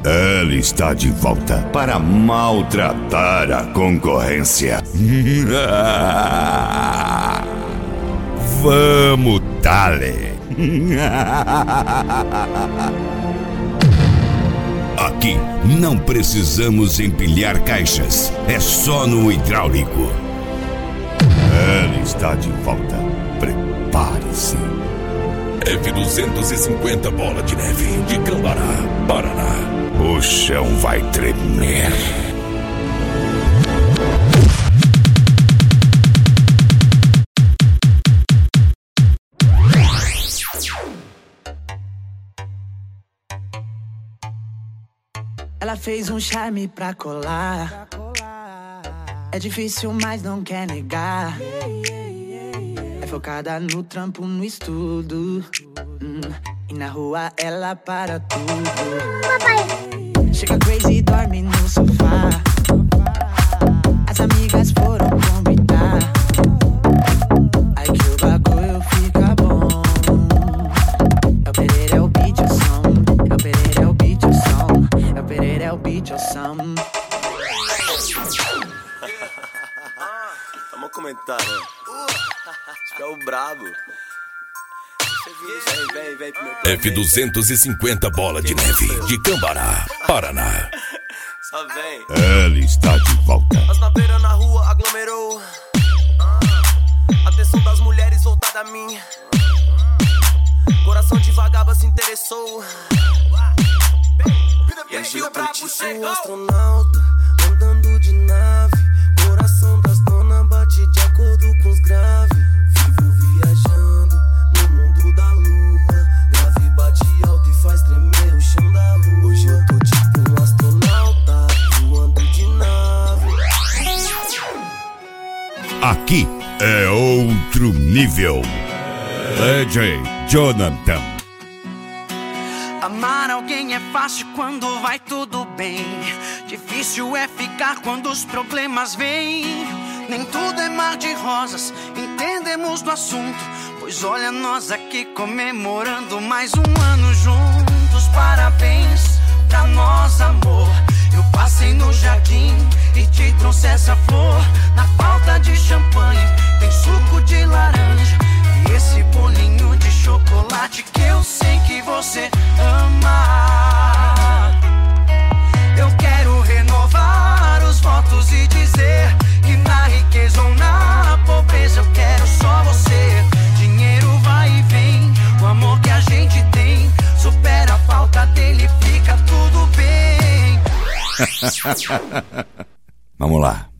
Ela está de volta para maltratar a concorrência. Vamos, dale! Aqui não precisamos empilhar caixas, é só no hidráulico. Ela está de volta. Prepare-se. F-250 Bola de Neve, de Cambará, Paraná. O chão vai tremer. Ela fez um charme pra colar. É difícil, mas não quer negar. É focada no trampo, no estudo. E na rua ela para tudo. Chega crazy e dorme no sofá. As amigas foram convidar. Aí que o bagulho fica bom. É o Pereira, é o beat, o som. É o Pereira, é o beat, o som. É o Pereira, é o beat, o som. Vamos comentar, né? Acho que é o brabo. Vem pro meu F-250 Bola de Neve, de Cambará, Paraná. Só vem. Ela está de volta. As naveiras na rua aglomerou. Atenção das mulheres voltada a mim. Coração de vagaba se interessou. E hoje eu tô tipo um astronauta, andando de nave. Coração das donas bate de acordo com os graves. Vivo viajando no mundo da lua. Grave bate alto e faz tremer o chão da rua. Hoje eu tô tipo um astronauta, voando de nave. Aqui é outro nível. DJ Jonathan. Amar alguém é fácil quando vai tudo bem. Difícil é ficar quando os problemas vêm. Nem tudo é mar de rosas, entendemos do assunto. Pois olha nós aqui comemorando mais um ano juntos. Parabéns pra nós, amor. Eu passei no jardim e te trouxe essa flor. Na falta de champanhe tem suco de laranja. E esse bolinho de chocolate que eu sei que você ama. Eu quero renovar os votos e dizer que na riqueza ou na pobreza eu quero só você. Dinheiro vai e vem, o amor que a gente tem supera a falta dele, fica tudo bem. Vamos lá.